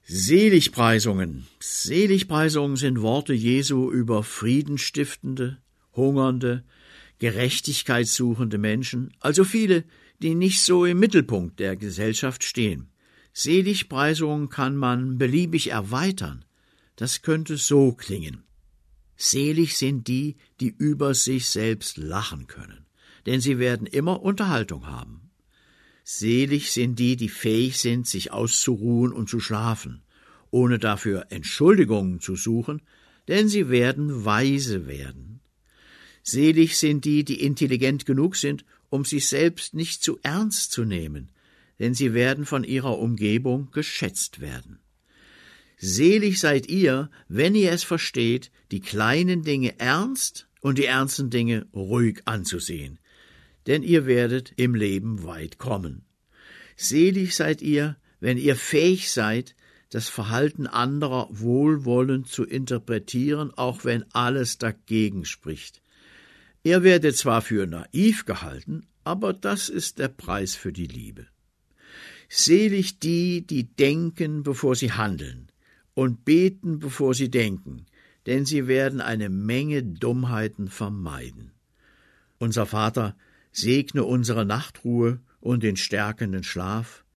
Seligpreisungen. Seligpreisungen sind Worte Jesu über friedenstiftende, hungernde, gerechtigkeitssuchende Menschen, also viele, die nicht so im Mittelpunkt der Gesellschaft stehen. Seligpreisungen kann man beliebig erweitern. Das könnte so klingen. Selig sind die, die über sich selbst lachen können, denn sie werden immer Unterhaltung haben. Selig sind die, die fähig sind, sich auszuruhen und zu schlafen, ohne dafür Entschuldigungen zu suchen, denn sie werden weise werden. Selig sind die, die intelligent genug sind, um sich selbst nicht zu ernst zu nehmen, denn sie werden von ihrer Umgebung geschätzt werden. Selig seid ihr, wenn ihr es versteht, die kleinen Dinge ernst und die ernsten Dinge ruhig anzusehen, denn ihr werdet im Leben weit kommen. Selig seid ihr, wenn ihr fähig seid, das Verhalten anderer wohlwollend zu interpretieren, auch wenn alles dagegen spricht. Ihr werdet zwar für naiv gehalten, aber das ist der Preis für die Liebe. Selig die, die denken, bevor sie handeln, und beten, bevor sie denken, denn sie werden eine Menge Dummheiten vermeiden. Unser Vater, segne unsere Nachtruhe und den stärkenden Schlaf,